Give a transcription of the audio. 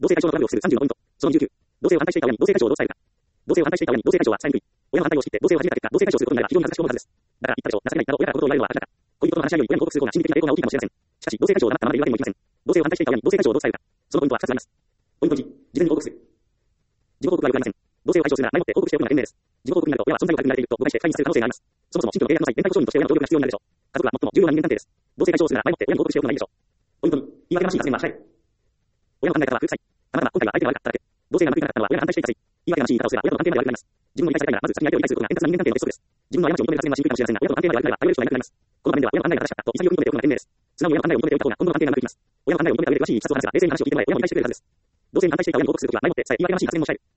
同性解消のトラブルをする30のポイント。その29。同性を反対していた親に同性解消をどう伝えるか。同性を反対していた親に同性解消は伝えにくい。親の反対を知って同性を始めた結果、同性解消することになれば非常に恥ずかしいはずです。だから言ったでしょう。情けないなど親からことを言われるのは恥だから。恋人との話し合いより親に報告する方が心理的な抵抗が大きいかもしれません。しかし、同性解消をなったままでいるわけにもいきません。同性を反対していた親に同性解消をどう伝えるか。そのポイントは2つあります。ポイント1、事前に報告する。自己報告はよくありません。同性を解消するなら前もって報告しておくのが賢明です。自己報告になると親は存在を悪く見られていると誤解して介入する可能性があります。そもそも新居の契約の際、全体保証人として親の協力が必要になるでしょう。家族は最も重要な人間関係です。同性解消をするなら前もって親に報告しておくのがいいでしょう。ポイント2、言い訳がましい発言はしない。親の考え方は古臭い。たまたま今回は相手が悪かっただけ。同性が報いなかったのは親が反対していたせい。言い訳がましい言い方をすれば親との関係まで悪くなります。自分の言い返されたいならまず先に相手を理解することが円滑な人間関係の鉄則です。自分の過ちを認める発言はしにくいかもしれませんが、親との関係まで悪くなれば頼れる人がいなくなります。この場面では親の考えが正しかったと潔く認めておくのが賢明です。素直に親の考えを認めておいた方が今後の関係がうまくいきます。親の考えを認めた上で詳しいいきさつを話せば冷静に話を聞いてもらい親を理解してくれるはずです。同性に反対していた親に報告するときは前もってさえ言い訳がましい発言をしない。